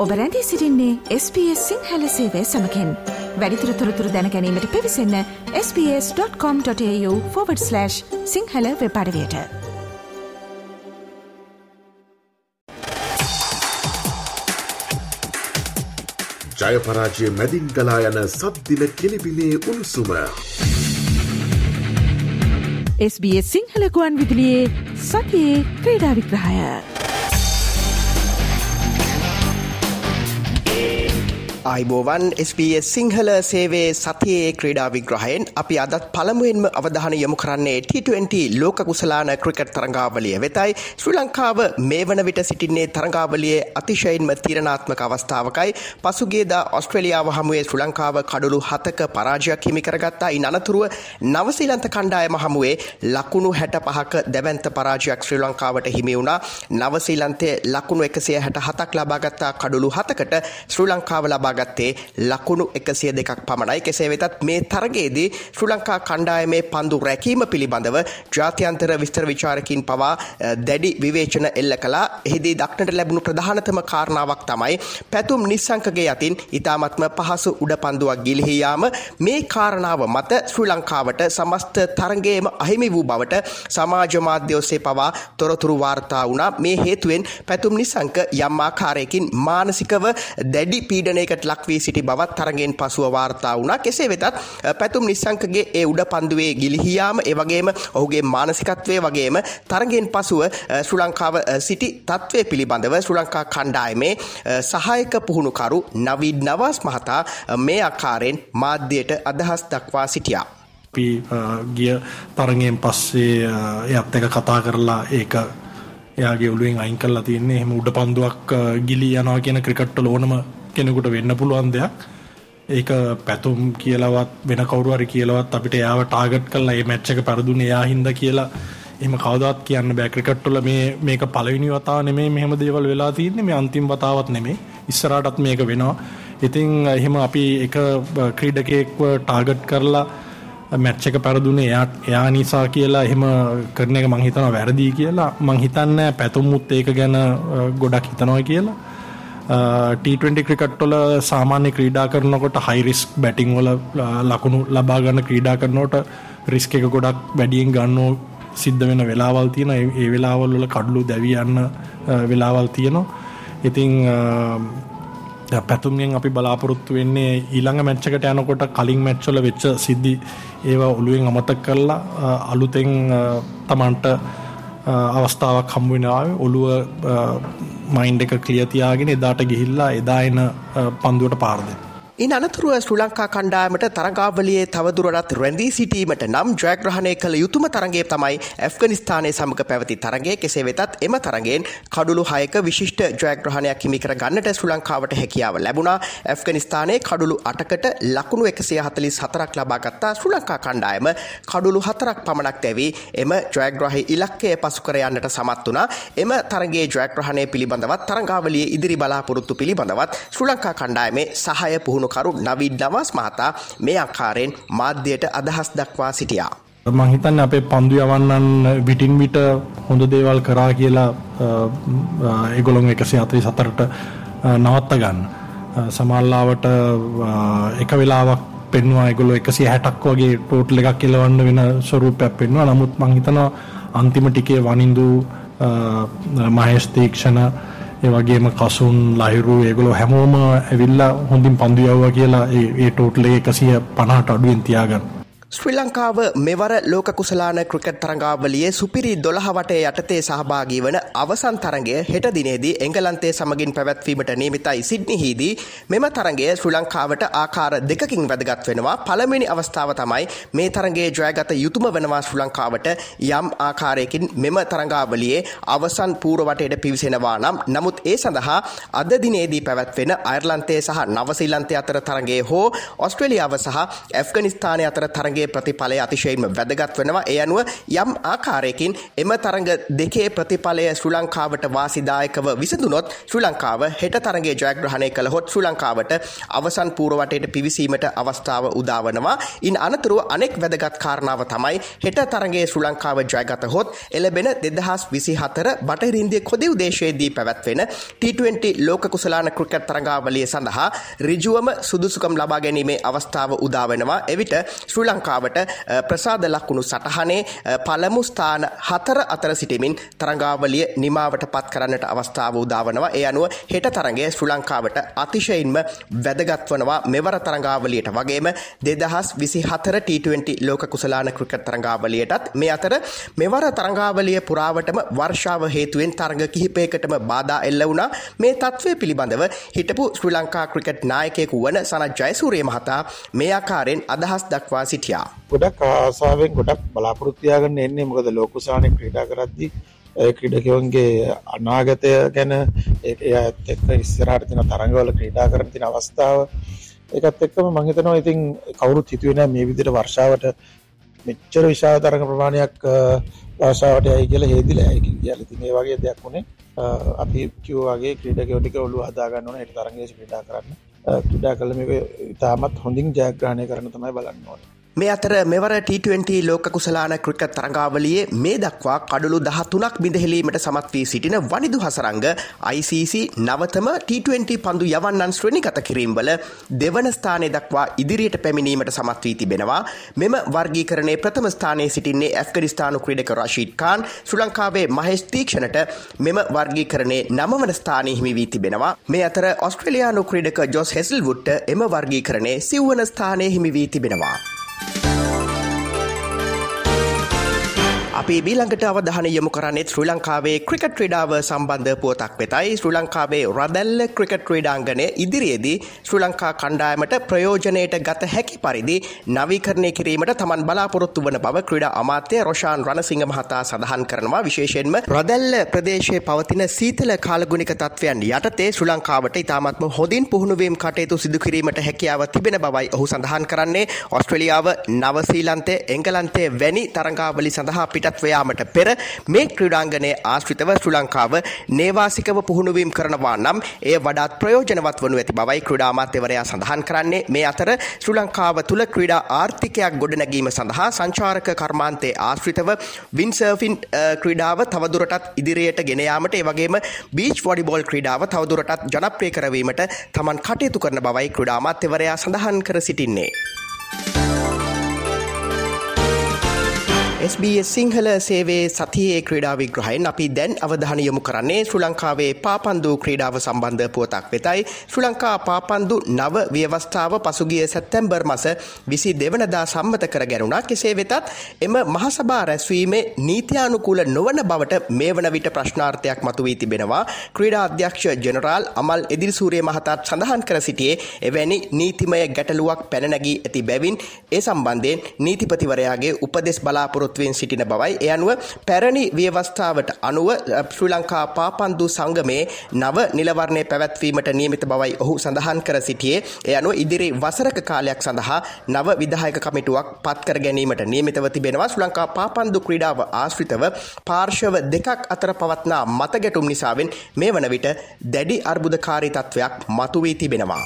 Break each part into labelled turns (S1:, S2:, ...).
S1: ඔබ රැඳී සිටින්නේ SBS සිංහල සේවය සමගින්. වැඩිදුර තොරතුරු දැන ගැනීමට පිවිසන්න sbs.com.au/සිංහල වෙබ් අඩවියට.
S2: ජය පරාජය මැදින් ගලා යන සද්දින කෙලිබිලේ උණුසුම.
S1: SBS සිංහල ගුවන් විදුලියේ සතියේ ක්‍රීඩා විග්‍රහය.
S3: ආයිබෝවන් SBS සිංහල සේවේ සතියේ ක්‍රීඩා විග්‍රහයෙන් අපි අදත් පළමුවෙන්ම අවධානය යොමු කරන්නේ T20 ලෝක කුසලාන ක්‍රිකට් තරඟාවලිය වෙතයි. ශ්‍රී ලංකාව මේ වන විට සිටින්නේ තරඟාවලියේ අතිශයින්ම තීරණාත්මක අවස්ථාවකයි. පසුගියදා ඕස්ට්‍රේලියාව හමුවේ ශ්‍රී ලංකාව කඩලු 7ක පරාජයක් හිමි කරගත්තා. ඉන් අනතුරුව නවසීලන්ත කණ්ඩායම හමුවේ ලකුණු 65ක දැවැන්ත පරාජයක් ශ්‍රී ලංකාවට හිමි වුණා. නවසීලන්තයේ ලකුණු 167ක් ලබාගත්තා කඩලු 7කට ශ්‍රී ලංකාව ලබා ගත්තේ ලකුණු 102ක් පමණයි. කෙසේ වෙතත් මේ තරගයේදී ශ්‍රී ලංකා කණ්ඩායමේ පන්දු රැකීම පිළිබඳව ජාත්‍යන්තර විස්තර විචාරකින් පවා දැඩි විවේචන එල්ල කළා. එහිදී දක්නට ලැබුණු ප්‍රධානතම කාරණාවක් තමයි පැතුම් නිස්සංකගේ අතින් ඉතාමත්ම පහසු උඩ පන්දුවක් ගිලිහී යාම. මේ කාරණාව මත ශ්‍රී ලංකාවට සමස්ත තරගයේම අහිමි වූ බවට සමාජ මාධ්‍ය ඔස්සේ පවා තොරතුරු වාර්තා වුණා. මේ හේතුවෙන් පැතුම් නිස්සංක යම් ආකාරයකින් මානසිකව දැඩි පීඩනයකට ලක් වී සිටි බවත් තරගෙන් පසුව වාර්තා වුණා. කෙසේ වෙතත් පැතුම් නිස්සංකගේ ඒ උඩ පන්දුවේ ගිලිහී යාම, ඒ වගේම ඔහුගේ මානසිකත්වයේ වගේම තරගෙන් පසුව ශ්‍රී ලංකාව සිටි තත්ත්වය පිළිබඳව ශ්‍රී ලංකා කණ්ඩායමේ සහායක පුහුණුකරු නවීඩ් නවාස් මහතා මේ ආකාරයෙන් මාධ්‍යයට අදහස් දක්වා සිටියා.
S4: අපි ගිය තරගෙන් පස්සේ එයත් එක කතා කරලා ඒක එයාගේ ඔළුවෙන් අයින් කරලා තියෙන්නේ. එහෙම උඩ පන්දුවක් ගිලී යනවා කියන ක්‍රිකට් වල ඕනම කෙනෙකුට වෙන්න පුළුවන් දෙයක්. ඒක පැතුම් කියලාවත් වෙන කවුරු හරි කියලාවත් අපිට එයාව ටාගට් කරලා මේ මැච් එක පෙරදුනේ එයා හින්දා කියලා එහෙම කවදාවත් කියන්න බෑ. ක්‍රිකට් වල මේක පළවෙනි වතාව නෙමෙයි මෙහෙම දේවල් වෙලා තියෙන්නේ. මේ අන්තිම වතාවත් නෙමෙයි. ඉස්සරහටත් මේක වෙනවා. ඉතින් එහෙම අපි එක ක්‍රීඩකයෙක්ව ටාගට් කරලා මැච් එක පෙරදුනේ එයා නිසා කියලා එහෙම කරන එක මං හිතනවා වැරදි කියලා. මං හිතන්නේ පැතුම්මුත් ඒක ගැන ගොඩක් හිතනවා කියලා. T20 ක්‍රිකට් වල සාමාන්‍ය ක්‍රීඩා කරනකොට හයි රිස්ක් බැටිං වල ලකුණු ලබා ගන්න ක්‍රීඩා කරනකොට රිස්ක් එක ගොඩක් වැඩියෙන් ගන්නෝ සිද්ධ වෙන වෙලාවල් තියෙනවා. ඒ වෙලාවල් වල කඩලු දැවි යන්න වෙලාවල් තියෙනවා. ඉතින් පැතුම්ගෙන් අපි බලාපොරොත්තු වෙන්නේ ඊළඟ මැච් එකට යනකොට කලින් මැච් වල වෙච්ච සිද්ධි ඒවා ඔළුවෙන් අමතක කරලා අලුතෙන් Tamanට අවස්ථාවක් හම්බ වෙනවා. ඔළුව මයින්ඩ් එක ක්ලියර් තියාගෙන එදාට ගිහිල්ලා එදා එන පන්දුවට පාර දෙන්න.
S3: ඉන් අනතුරුව ශ්‍රී ලංකා කණ්ඩායමට තරගාවලියේ තවදුරටත් රැඳී සිටීමට නම් ජයග්‍රහණය කළ යුතුම තරගය තමයි ඇෆ්ගනිස්තානයේ සමග පැවති තරගය. කෙසේ වෙතත් එම තරගයෙන් කඩුළු 6ක විශිෂ්ට ජයග්‍රහණයක් හිමි කර ගන්නට ශ්‍රී ලංකාවට හැකියාව ලැබුණා. ඇෆ්ගනිස්තානයේ කඩුළු 8කට ලකුණු 144ක් ලබා ගත්තා. ශ්‍රී ලංකා කණ්ඩායම කඩුළු 4ක් පමණක් දැවි එම ජයග්‍රහී ඉලක්කය පසු කර යන්නට සමත් වුණා. එම තරගයේ ජයග්‍රහණය පිළිබඳවත් තරගාවලියේ ඉදිරි බලාපොරොත්තු පිළිබඳවත් ශ්‍රී ලංකා කණ්ඩායමේ සහාය කරු නවීඩ් නවාස් මහතා මේ ආකාරයෙන් මාධ්‍යයට අදහස් දක්වා සිටියා.
S4: මම හිතන්නේ අපේ පන්දු යවන්නන් විටින් විට හොඳ දේවල් කරා කියලා ඒගොල්ලෝ 144ට නවත්ත ගන්න. සමහරවිට එක වෙලාවක් පෙන්වුවා ඒගොල්ලෝ 160ක් වගේ ටෝටල් එකක් එලවන්න වෙන ස්වරූපයක් පෙන්වුවා. නමුත් මම හිතනවා අන්තිම ටිකේ වනින්දු මහේෂ් තීක්ෂණ ඒ වගේම කසුන් ලහිරු ඒගොල්ලෝ හැමෝම ඇවිල්ලා හොඳින් පන්දු යවුවා කියලා ඒ ටෝටල් එක 150ට අඩුවෙන් තියාගන්න.
S3: ශ්‍රී ලංකාව මෙවර ලෝක කුසලාන ක්‍රිකට් තරඟාවලියේ සුපිරි 12 වටේ යටතේ සහභාගී වන අවසන් තරඟය හෙට දිනේදී එංගලන්තයේ සමගින් පැවැත්වීමට නියමිතයි. සිඩ්නිහිදී මෙම තරඟය ශ්‍රී ලංකාවට ආකාර දෙකකින් වැදගත් වෙනවා. පළමුවෙනි අවස්ථාව තමයි මේ තරඟයේ ජයගත යුතුම වෙනවා ශ්‍රී ලංකාවට යම් ආකාරයකින් මෙම තරඟාවලියේ අවසන් පූර්ව වටේට පිවිසෙනවා නම්. නමුත් ඒ සඳහා අද දිනේදී පැවැත්වෙන අයර්ලන්තයේ සහ නවසීලන්තයේ අතර තරඟයේ හෝ ඕස්ට්‍රේලියාව සහ ඇෆ්ගනිස්තානයේ අතර තරඟයේ තරගයේ ප්‍රතිඵලය අතිශයින්ම වැදගත් වෙනවා. ඒ අනුව යම් ආකාරයකින් එම තරග දෙකේ ප්‍රතිඵලය ශ්‍රී ලංකාවට වාසිදායකව විසඳුනොත් ශ්‍රී ලංකාව හෙට තරගයේ ජයග්‍රහණය කළහොත් ශ්‍රී ලංකාවට අවසන් පූර්ව වටේට පිවිසීමට අවස්ථාව උදා වෙනවා. ඉන් අනතුරුව අනෙක් වැදගත් කාරණාව තමයි හෙට තරගයේ ශ්‍රී ලංකාව ජයගතහොත් එළබෙන 2024 බටහිර ඉන්දිය කොදිව් දේශයේදී පැවැත්වෙන T20 ලෝක කුසලාන ක්‍රිකට් තරගාවලිය සඳහා ඍජුවම සුදුසුකම් ලබා ගැනීමේ අවස්ථාව උදා වෙනවා. එවිට ශ්‍රී ලංකාවට ප්‍රසාද ලකුණු සටහනේ පළමු ස්ථාන 4 අතර සිටමින් තරගාවලිය නිමාවට පත් කරන්නට අවස්ථාව උදා වෙනවා. ඒ අනුව හෙට තරගය ශ්‍රී ලංකාවට අතිශයින්ම වැදගත් වනවා මෙවර තරගාවලියට වගේම 2024 T20 ලෝක කුසලාන ක්‍රිකට් තරගාවලියටත්. මේ අතර මෙවර තරගාවලිය පුරාවටම වර්ෂාව හේතුවෙන් තරග කිහිපයකටම බාධා එල්ල වුණා. මේ තත්ත්වය පිළිබඳව හිටපු ශ්‍රී ලංකා ක්‍රිකට් නායකයෙකු වන සනත් ජයසූරිය මහතා මේ ආකාරයෙන් අදහස් දක්වා සිටියා.
S5: ගොඩක් ආසාවෙන් ගොඩක් බලාපොරොත්තු තියාගෙන එන්නේ. මොකද ලෝක කුසලානේ ක්‍රීඩා කරද්දී ක්‍රීඩකයන්ගේ අනාගතය ගැන ඒත් එක්ක ඉස්සරහට තියෙන තරඟවල ක්‍රීඩා කරන තියෙන අවස්ථාව ඒකත් එක්කම මම හිතනවා ඉතින් කවුරුත් හිතුවේ නැහැ මේ විදිහට වර්ෂාවට මෙච්චර විශාල තරඟ ප්‍රමාණයක් වර්ෂාවට යයි කියලා හේදිලා යයි කියලා. ඉතින් මේ වගේ දෙයක් උනේ අපි කිව්වා වගේ ක්‍රීඩකයෝ ටික ඔළුව හදා ගන්න ඕනේ හෙට තරඟයේ ක්‍රීඩා කරන්න. ක්‍රීඩා කළ මේක ඉතාමත් හොඳින් ජයග්‍රහණය කරන්න තමයි බලන්න ඕනේ.
S3: මේ අතර මෙවර T20 ලෝක කුසලාන ක්‍රිකට් තරගාවලියේ මේ දක්වා කඩලු 13ක් බිඳහෙලීමට සමත් වී සිටින වනිදු හසරංග ICC නවතම T20 පන්දු යවන්නන් ශ්‍රේණිගත කිරීම්වල දෙවන ස්ථානය දක්වා ඉදිරියට පැමිණීමට සමත් වී තිබෙනවා. මෙම වර්ගීකරණයේ ප්‍රථම ස්ථානයේ සිටින්නේ ඇෆ්ගනිස්තානු ක්‍රීඩක රෂීඩ් ඛාන්. ශ්‍රී ලංකාවේ මහේෂ් තීක්ෂණට මෙම වර්ගීකරණයේ 9 වන ස්ථානයේ හිමි වී තිබෙනවා. මේ අතර ඔස්ට්‍රේලියානු ක්‍රීඩක ජොස් හෙසල්වුඩ්ට එම වර්ගීකරණයේ 9 වන ස්ථානයේ හිමි වී තිබෙනවා. අපි ඊළඟට අවධානය යොමු කරන්නේ ශ්‍රී ලංකාවේ ක්‍රිකට් ක්‍රීඩාව සම්බන්ධ පුවතක් වෙතයි. ශ්‍රී ලංකාවේ රදැල්ල ක්‍රිකට් ක්‍රීඩාංගණය ඉදිරියේදී ශ්‍රී ලංකා කණ්ඩායමට ප්‍රයෝජනයට ගත හැකි පරිදි නවීකරණය කිරීමට තමන් බලාපොරොත්තු වන බව ක්‍රීඩා අමාත්‍ය රොෂාන් රණසිංහ මහතා සඳහන් කරනවා. විශේෂයෙන්ම රදැල්ල ප්‍රදේශයේ පවතින සීතල කාලගුණික තත්ත්වයන් යටතේ ශ්‍රී ලංකාවට ඉතාමත්ම හොඳින් පුහුණුවීම් කටයුතු සිදු කිරීමට හැකියාව තිබෙන බවයි ඔහු සඳහන් කරන්නේ. ඔස්ට්‍රේලියාව, නවසීලන්තය, එංගලන්තය වැනි තරඟාවලි සඳහා පිටත් යාමට පෙර මේ ක්‍රීඩාංගණයේ ආශ්‍රිතව ශ්‍රී ලංකාව නේවාසිකව පුහුණුවීම් කරනවා නම් එය වඩාත් ප්‍රයෝජනවත් වනු ඇති බවයි ක්‍රීඩා අමාත්‍යවරයා සඳහන් කරන්නේ. මේ අතර ශ්‍රී ලංකාව තුළ ක්‍රීඩා ආර්ථිකයක් ගොඩනැගීම සඳහා සංචාරක කර්මාන්තයේ ආශ්‍රිතව වින්සර්ෆින් ක්‍රීඩාව තවදුරටත් ඉදිරියට ගෙන යාමට ඒ වගේම බීච් වොලිබෝල් ක්‍රීඩාව තවදුරටත් ජනප්‍රිය කරවීමට තමන් කටයුතු කරන බවයි ක්‍රීඩා අමාත්‍යවරයා සඳහන් කර සිටින්නේ. SBS සිංහල සේවයේ සතියේ ක්‍රීඩා විග්‍රහයෙන් අපි දැන් අවධානය යොමු කරන්නේ ශ්‍රී ලංකාවේ පාපන්දු ක්‍රීඩාව සම්බන්ධ පුවතක් වෙතයි. ශ්‍රී ලංකා පාපන්දු නව ව්‍යවස්ථාව පසුගිය සැප්තැම්බර් මාස 22 වෙනිදා සම්මත කර ගැනුණා. කෙසේ වෙතත් එම මහසභා රැස්වීමේ නීත්‍යානුකූල නොවන බවට මේ වන විට ප්‍රශ්නාර්ථයක් මතුවී තිබෙනවා. ක්‍රීඩා අධ්‍යක්ෂ ජෙනරාල් අමල් එදිරිසූරිය මහතාත් සඳහන් කර සිටියේ එවැනි නීතිමය ගැටලුවක් පැන නැගී ඇති බැවින් ඒ සම්බන්ධයෙන් නීතිපතිවරයාගේ උපදෙස් බලාපොරොත්තු සිටින බවයි. ඒ අනුව පැරණි ව්‍යවස්ථාවට අනුව ශ්‍රී ලංකා පාපන්දු සංගමේ නව නිලවරණය පැවැත්වීමට නියමිත බවයි ඔහු සඳහන් කර සිටියේ. ඒ අනුව ඉදිරි වසරක කාලයක් සඳහා නව විධායක කමිටුවක් පත් කර ගැනීමට නියමිතව තිබෙනවා. ශ්‍රී ලංකා පාපන්දු ක්‍රීඩාව ආශ්‍රිතව පාර්ශව දෙකක් අතර පවත්නා මත ගැටුම් නිසාවෙන් මේ වන විට දැඩි අර්බුදකාරී තත්ත්වයක් මතුවී තිබෙනවා.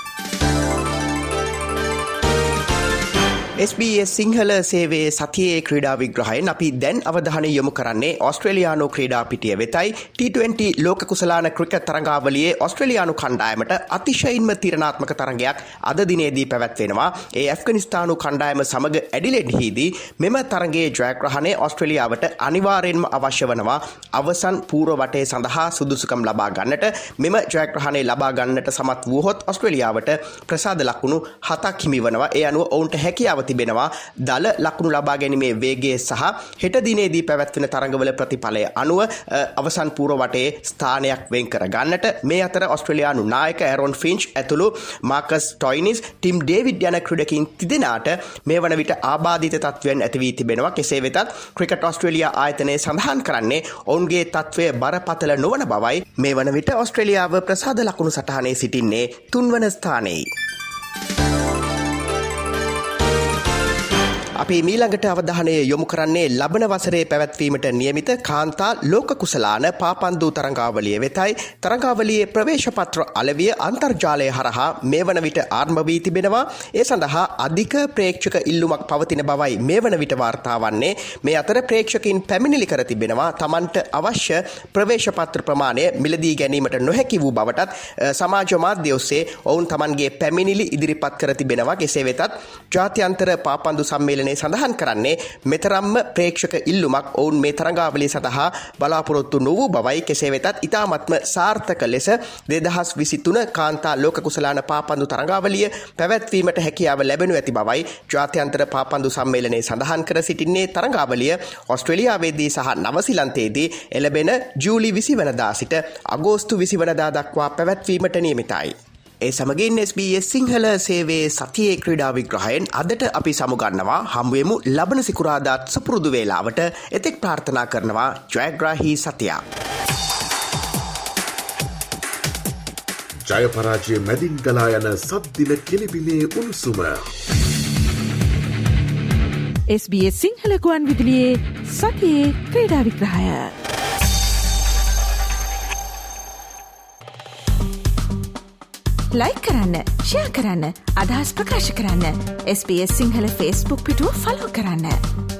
S3: SBS සිංහල සේවයේ සතියේ ක්‍රීඩා විග්‍රහයෙන් අපි දැන් අවධානය යොමු කරන්නේ ඔස්ට්‍රේලියානු ක්‍රීඩා පිටිය වෙතයි. T20 ලෝක කුසලාන ක්‍රිකට් තරඟාවලියේ ඔස්ට්‍රේලියානු කණ්ඩායමට අතිශයින්ම තීරණාත්මක තරඟයක් අද දිනේදී පැවැත්වෙනවා. ඒ ඇෆ්ගනිස්තානු කණ්ඩායම සමග ඇඩිලෙඩ්හිදී මෙම තරඟයේ ජයග්‍රහණය ඔස්ට්‍රේලියාවට අනිවාර්යෙන්ම අවශ්‍ය වනවා. අවසන් පූර්ව වටේ සඳහා සුදුසුකම් ලබා ගන්නට මෙම ජයග්‍රහණය ලබා ගන්නට සමත් වුවහොත් ඔස්ට්‍රේලියාවට ප්‍රසාද ලකුණු 7ක් හිමි වනවා. ඒ අනුව ඔවුන්ට හැකියාව තිබෙනවා දල ලකුණු ලබා ගැනීමේ වේගය සහ හෙට දිනේදී පැවැත්වෙන තරඟවල ප්‍රතිඵලය අනුව අවසන් පූර්ව වටේ ස්ථානයක් වෙන් කර ගන්නට. මේ අතර ඔස්ට්‍රේලියානු නායක ඇරොන් ෆින්ච් ඇතුළු මාකස් ටොයිනිස්, ටිම් ඩේවිඩ් යන ක්‍රීඩකයින් තිදෙනාට මේ වන විට ආබාධිත තත්ත්වයන් ඇති වී තිබෙනවා. කෙසේ වෙතත් ක්‍රිකට් ඔස්ට්‍රේලියා ආයතනය සඳහන් කරන්නේ ඔවුන්ගේ තත්ත්වය බරපතල නොවන බවයි. මේ වන විට ඔස්ට්‍රේලියාව ප්‍රසාද ලකුණු සටහනේ සිටින්නේ 3 වන ස්ථානයේ. අපි මීළඟට අවධානය යොමු කරන්නේ ලබන වසරේ පැවැත්වීමට නියමිත කාන්තා ලෝක කුසලාන පාපන්දු තරඟාවලිය වෙතයි. තරඟාවලියේ ප්‍රවේශපත්‍ර අලවිය අන්තර්ජාලය හරහා මේ වන විට ආරම්භ වී තිබෙනවා. ඒ සඳහා අධික ප්‍රේක්ෂක ඉල්ලුමක් පවතින බවයි මේ වන විට වාර්තා වන්නේ. මේ අතර ප්‍රේක්ෂකින් පැමිණිලි කර තිබෙනවා. තමන්ට අවශ්‍ය ප්‍රවේශපත්‍ර ප්‍රමාණය මිලදී ගැනීමට නොහැකි වූ බවටත් සමාජ මාධ්‍ය ඔස්සේ ඔවුන් තමන්ගේ පැමිණිලි ඉදිරිපත් කර තිබෙනවා. කෙසේ වෙතත් ජාත්‍යන්තර පාපන්දු සම්මේලනයේ සඳහන් කරන්නේ මෙතරම්ම ප්‍රේක්ෂක ඉල්ලුමක් ඔවුන් මේ තරඟාවලිය සඳහා බලාපොරොත්තු නොවූ බවයි. කෙසේ වෙතත් ඉතාමත්ම සාර්ථක ලෙස 2023 කාන්තා ලෝක කුසලාන පාපන්දු තරඟාවලිය පැවැත්වීමට හැකියාව ලැබෙනු ඇති බවයි ජාත්‍යන්තර පාපන්දු සම්මේලනයේ සඳහන් කර සිටින්නේ. තරඟාවලිය ඕස්ට්‍රේලියාවේදී සහ නවසීලන්තයේදී එළඹෙන ජූලි 20 වෙනිදා සිට අගෝස්තු 20 වෙනිදා දක්වා පැවැත්වීමට නියමිතයි. ඒ සමගින් SBS සිංහල සේවයේ සතියේ ක්‍රීඩා විග්‍රහයෙන් අදට අපි සමුගන්නවා. හම්බුවෙමු ලබන සිකුරාදාත් සුපුරුදු වේලාවට. එතෙක් ප්‍රාර්ථනා කරනවා ජයග්‍රාහී සතියක්.
S2: ජය පරාජය මැදින් ගලා යන සද්දින කෙලිබිමේ උණුසුම.
S1: SBS සිංහල ගුවන් විදුලියේ සතියේ ක්‍රීඩා විග්‍රහය. ලයික් කරන්න, ෂෙයා කරන්න, අදහස් ප්‍රකාශ කරන්න. SBS සිංහල Facebook පිටුව ෆලෝ කරන්න.